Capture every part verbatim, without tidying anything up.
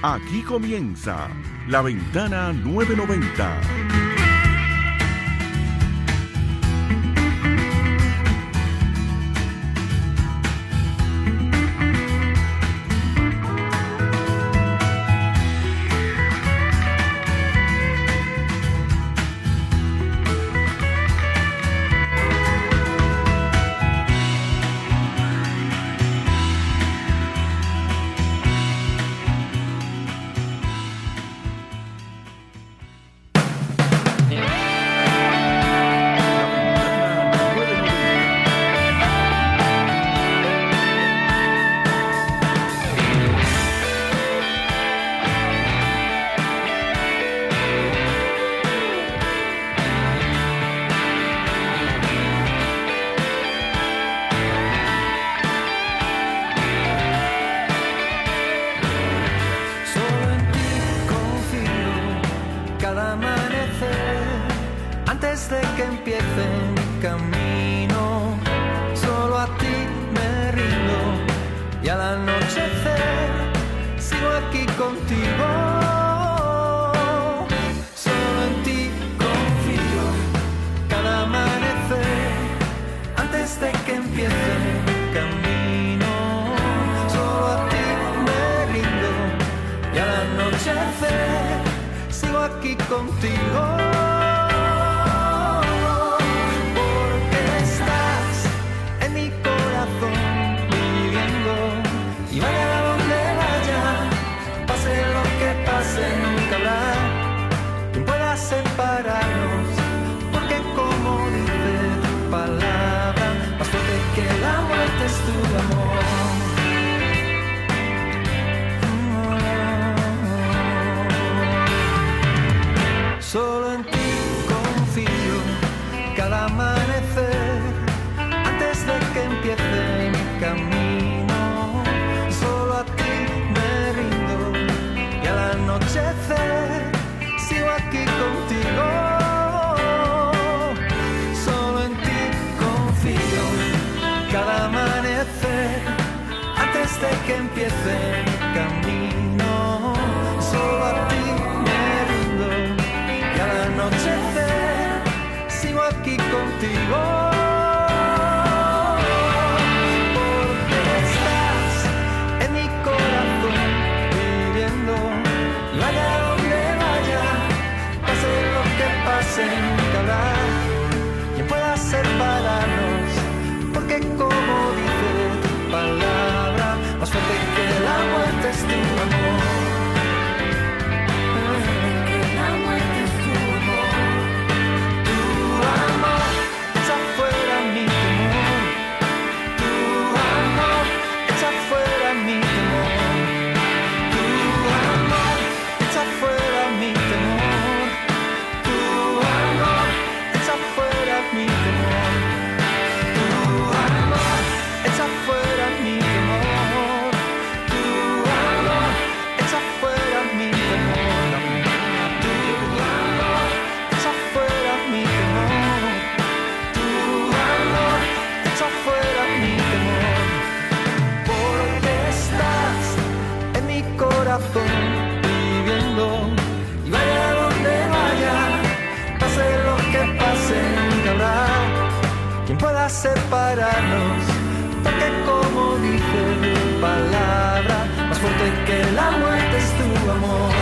Aquí comienza La Ventana nueve noventa. Separarnos, porque como dice tu palabra, más fuerte que la muerte es tu amor,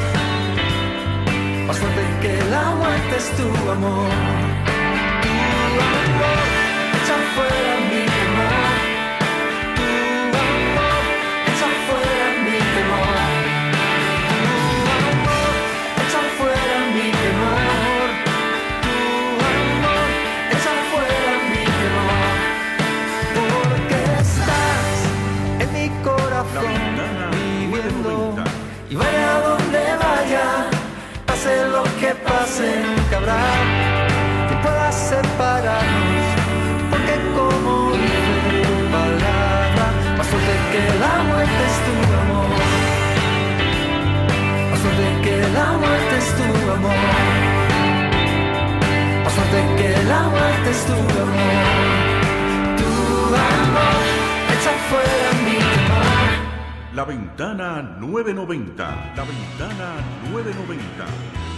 más fuerte que la muerte es tu amor, tu amor echa fuera mi temor, tu amor echa fuera mi temor, tu amor echa fuera mi temor, tu amor echa fuera mi temor. Viviendo y vaya a donde vaya, pase lo que pase, nunca habrá quien pueda separarnos, porque como dice tu palabra, más fuerte que la muerte es tu amor, más fuerte que la muerte es tu amor, más fuerte que la muerte es tu amor, tu amor echa fuera mi temor. La Ventana nueve noventa. La Ventana nueve noventa.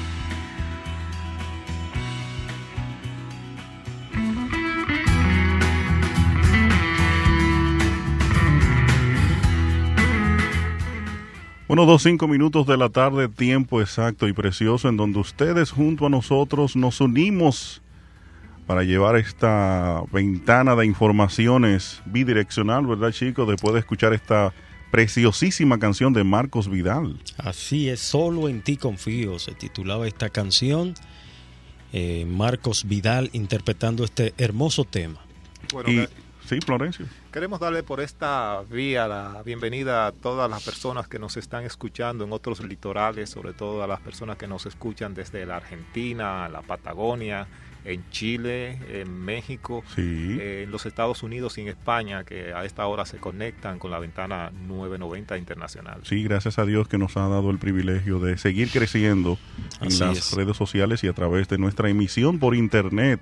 Bueno, dos cinco minutos de la tarde, tiempo exacto y precioso en donde ustedes junto a nosotros nos unimos para llevar esta ventana de informaciones bidireccional, ¿verdad, chicos? Después de escuchar esta preciosísima canción de Marcos Vidal. Así es, Solo en ti confío, se titulaba esta canción. Eh, Marcos Vidal interpretando este hermoso tema. Bueno, Y, sí, Florencio. queremos darle por esta vía la bienvenida a todas las personas que nos están escuchando en otros litorales, sobre todo a las personas que nos escuchan desde la Argentina, la Patagonia, en Chile, en México, Sí. eh, en los Estados Unidos y en España, que a esta hora se conectan con la Ventana nueve noventa Internacional. Sí, gracias a Dios que nos ha dado el privilegio de seguir creciendo en Así las es. redes sociales y a través de nuestra emisión por internet,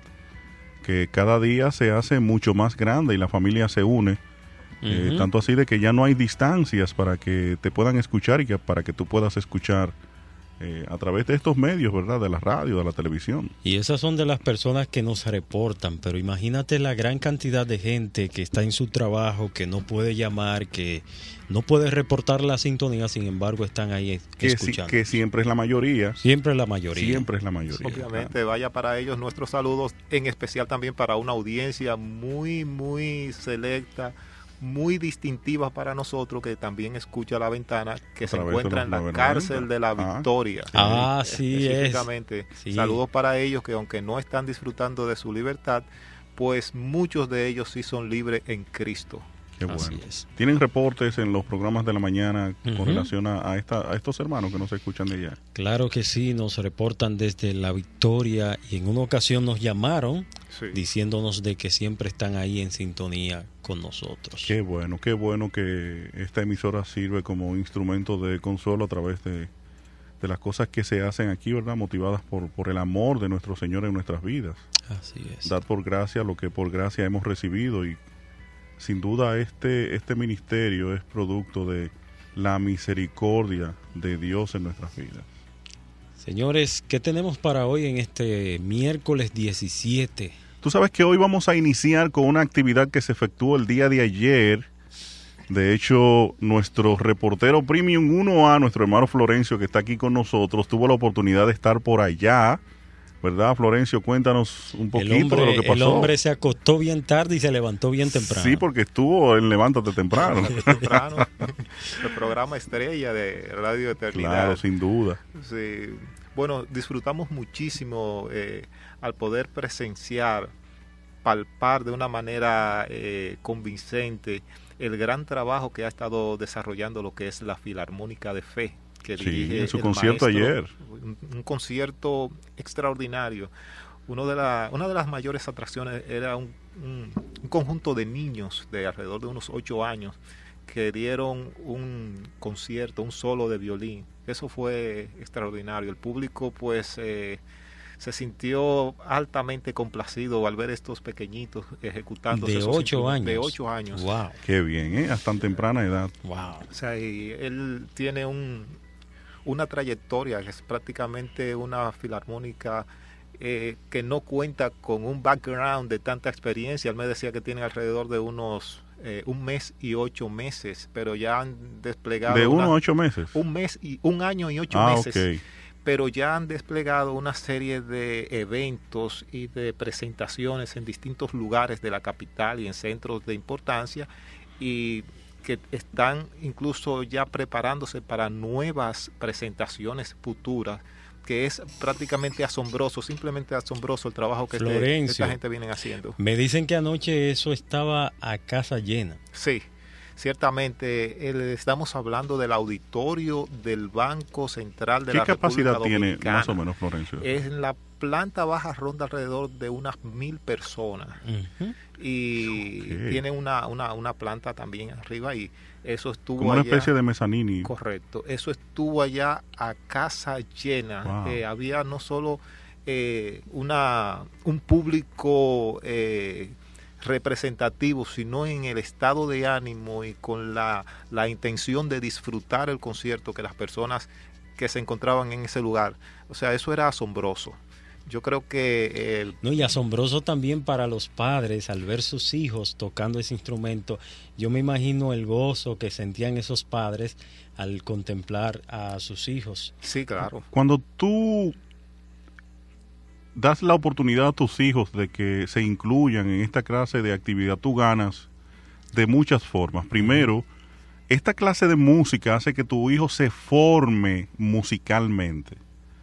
que cada día se hace mucho más grande y la familia se une. Eh, Ujú. tanto así de que ya no hay distancias para que te puedan escuchar y que para que tú puedas escuchar eh, a través de estos medios, ¿verdad? De la radio, de la televisión. Y esas son de las personas que nos reportan, pero imagínate la gran cantidad de gente que está en su trabajo, que no puede llamar, que no puede reportar la sintonía, sin embargo están ahí Que, si- escuchando. que siempre es la mayoría. Siempre la mayoría. Siempre es la mayoría. Obviamente, vaya para ellos nuestros saludos, en especial también para una audiencia muy, muy selecta, muy distintiva para nosotros, que también escucha La Ventana, que A se través de encuentra los en la noventa. cárcel de la Ah. Victoria. Ah, sí es. Específicamente. Sí. Saludos para ellos, que aunque no están disfrutando de su libertad, pues muchos de ellos sí son libres en Cristo. Qué Así bueno. es. ¿Tienen reportes en los programas de la mañana con Ujú. relación a, a esta, a estos hermanos que nos escuchan de allá? Claro que sí, nos reportan desde La Victoria y en una ocasión nos llamaron Sí. diciéndonos de que siempre están ahí en sintonía con nosotros. Qué bueno, qué bueno que esta emisora sirve como instrumento de consuelo a través de, de las cosas que se hacen aquí, ¿verdad? Motivadas por, por el amor de nuestro Señor en nuestras vidas. Así es. Dar por gracia lo que por gracia hemos recibido y sin duda este, este ministerio es producto de la misericordia de Dios en nuestras vidas. Señores, ¿qué tenemos para hoy en este miércoles diecisiete? Tú sabes que hoy vamos a iniciar con una actividad que se efectuó el día de ayer. De hecho, nuestro reportero Premium uno A, nuestro hermano Florencio, que está aquí con nosotros, tuvo la oportunidad de estar por allá. ¿Verdad, Florencio? Cuéntanos un poquito El hombre, de lo que pasó. el hombre se acostó bien tarde y se levantó bien temprano. Sí, porque estuvo en Levántate Temprano. Temprano, el programa estrella de Radio Eternidad. Claro, sin duda. Sí. Bueno, disfrutamos muchísimo eh, al poder presenciar, palpar de una manera eh, convincente el gran trabajo que ha estado desarrollando lo que es la Filarmónica de Fe, que Sí, dirige en su el concierto maestro, ayer. Un, un concierto extraordinario. Uno de la, una de las mayores atracciones era un, un, un conjunto de niños de alrededor de unos ocho años que dieron un concierto, un solo de violín. Eso fue extraordinario. El público pues eh, se sintió altamente complacido al ver estos pequeñitos ejecutando De esos ocho instrumentos. años. De ocho años. Wow, Qué bien, ¿eh? A tan temprana edad. wow. O sea, y él tiene un, una trayectoria que es prácticamente una filarmónica eh, que no cuenta con un background de tanta experiencia. Él me decía que tiene alrededor de unos eh, un mes y ocho meses, pero ya han desplegado De uno una- a ocho meses. un mes y un año y ocho ah, meses. ok. Pero ya han desplegado una serie de eventos y de presentaciones en distintos lugares de la capital y en centros de importancia, y que están incluso ya preparándose para nuevas presentaciones futuras, que es prácticamente asombroso, simplemente asombroso el trabajo que este- Florencio. esta gente viene haciendo. Me dicen que anoche eso estaba a casa llena. Sí, ciertamente el- estamos hablando del auditorio del Banco Central de ¿Qué la capacidad República tiene Dominicana. más o menos, Florencio? En la planta baja ronda alrededor de unas mil personas, Ujú. y Ok. tiene una, una, una planta también arriba, y eso estuvo Como una allá- especie de mezanini. correcto, eso estuvo allá a casa llena. Wow. Eh, había no solo eh, una un público eh, representativos, sino en el estado de ánimo y con la, la intención de disfrutar el concierto que las personas que se encontraban en ese lugar. O sea, eso era asombroso. Yo creo que... El... No, y asombroso también para los padres al ver sus hijos tocando ese instrumento. Yo me imagino el gozo que sentían esos padres al contemplar a sus hijos. Sí, claro. Cuando tú das la oportunidad a tus hijos de que se incluyan en esta clase de actividad, tú ganas de muchas formas. Primero, esta clase de música hace que tu hijo se forme musicalmente.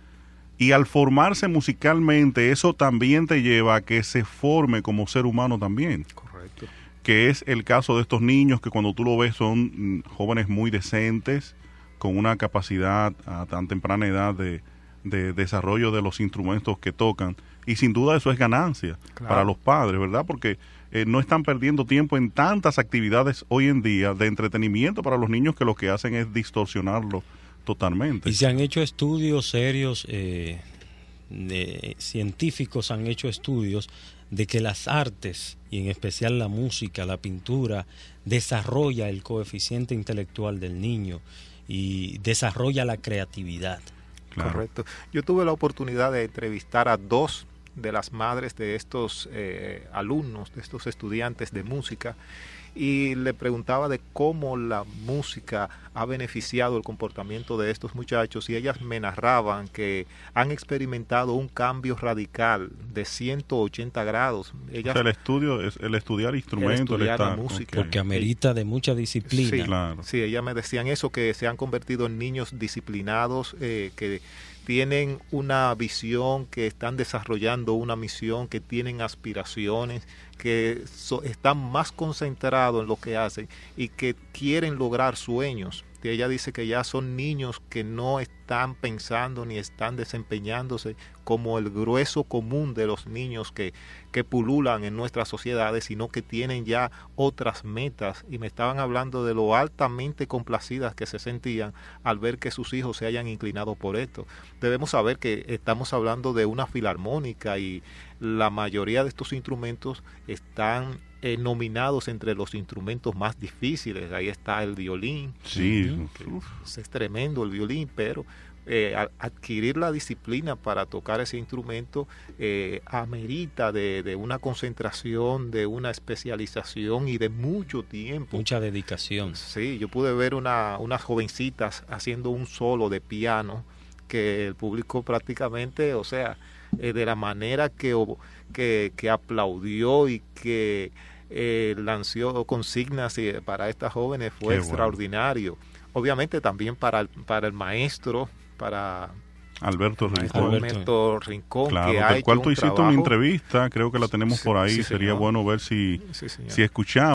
Y al formarse musicalmente, eso también te lleva a que se forme como ser humano también. Correcto. Que es el caso de estos niños que cuando tú lo ves son mm, jóvenes muy decentes, con una capacidad a tan temprana edad de, de desarrollo de los instrumentos que tocan. Y sin duda eso es ganancia Claro. para los padres, ¿verdad? Porque eh, no están perdiendo tiempo en tantas actividades hoy en día de entretenimiento para los niños que lo que hacen es distorsionarlo totalmente. Y se han hecho estudios serios, eh, de, científicos han hecho estudios de que las artes, y en especial la música, la pintura, desarrolla el coeficiente intelectual del niño y desarrolla la creatividad. Claro. Correcto. Yo tuve la oportunidad de entrevistar a dos de las madres de estos eh, alumnos, de estos estudiantes de música, y le preguntaba de cómo la música ha beneficiado el comportamiento de estos muchachos, y ellas me narraban que han experimentado un cambio radical de ciento ochenta grados. Ellas, O sea, el estudio, es el estudiar instrumentos, el estudiar la estar- música. ok. Porque amerita de mucha disciplina. Sí, Claro. sí, ellas me decían eso, que se han convertido en niños disciplinados, eh, que tienen una visión, que están desarrollando una misión, que tienen aspiraciones, que so- están más concentrados en lo que hacen y que quieren lograr sueños. Y ella dice que ya son niños que no están pensando ni están desempeñándose como el grueso común de los niños que, que pululan en nuestras sociedades, sino que tienen ya otras metas, y me estaban hablando de lo altamente complacidas que se sentían al ver que sus hijos se hayan inclinado por esto. Debemos saber que estamos hablando de una filarmónica, y la mayoría de estos instrumentos están eh, nominados entre los instrumentos más difíciles. Ahí está el violín. Sí, que uf. es tremendo el violín, pero eh, a- adquirir la disciplina para tocar ese instrumento eh, amerita de, de una concentración, de una especialización y de mucho tiempo. Mucha dedicación. Sí, yo pude ver una, unas jovencitas haciendo un solo de piano que el público prácticamente, o sea, eh, de la manera que, o- que, que aplaudió y que eh, lanzó consignas eh, para estas jóvenes fue Qué bueno. extraordinario. Obviamente también para el, para el maestro, para Alberto maestro Rincón. Alberto. Alberto Rincón, Claro, que ha del hecho cual un tú hiciste trabajo. una entrevista, creo que la tenemos Sí, por ahí, sí, sería señor. bueno ver si, Sí, señor. si escuchamos.